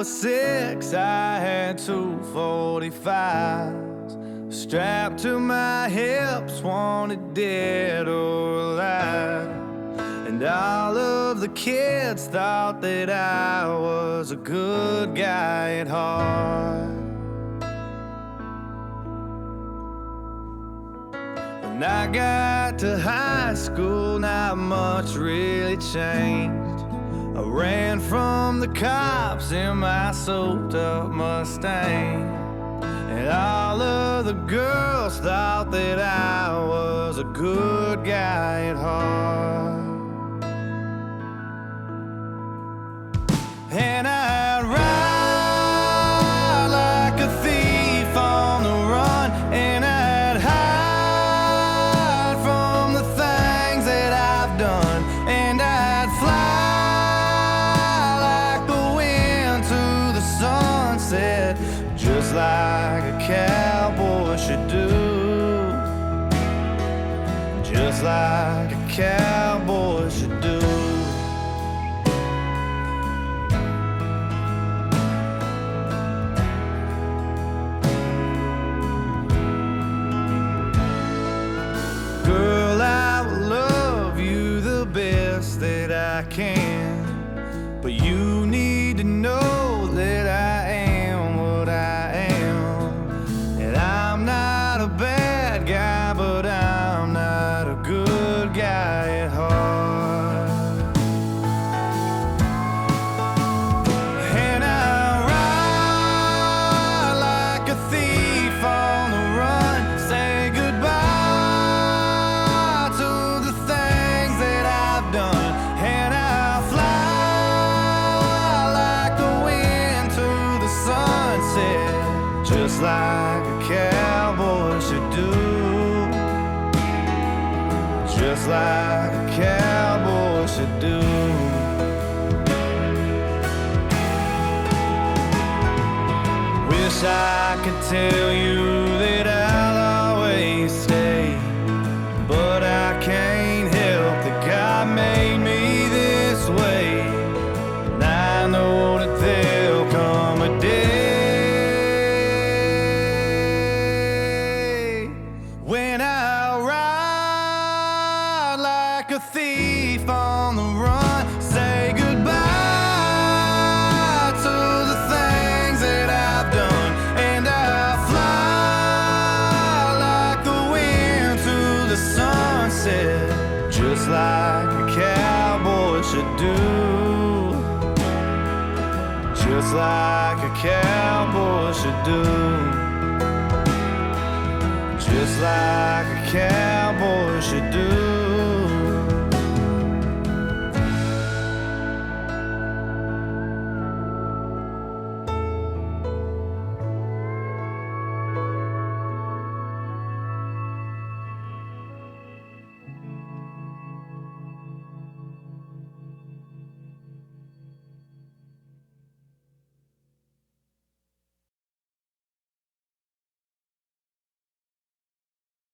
was 6, I had 245s strapped to my hips, wanted dead or alive. And all of the kids thought that I was a good guy at heart. When I got to high school, not much really changed. I ran from the cops in my soaked up Mustang, and all of the girls thought that I was a good guy at heart. And I'd ride like a thief on the run, and I'd hide from the things that I've done, and I'd fly like the wind to the sunset, just like a cowboy should do, just like a cowboy should do. Girl, I will love you the best that I can, but you need to know that I am what I am. And I'm not a bad guy, but I'm not a good guy at heart. And I ride like a thief on the run, say goodbye to the things that I've done, and I'll fly like the wind to the sunset, just like a cowboy should do, just like a cowboy should do. Wish I could tell you that I'll always stay, but I can't help that God made me this way. And I know that there'll come a day when I'll ride like a thief on the run, say goodbye to the things that I've done, and I'll fly like the wind to the sunset, just like a cowboy should do, just like a cowboy should do, just like a cowboy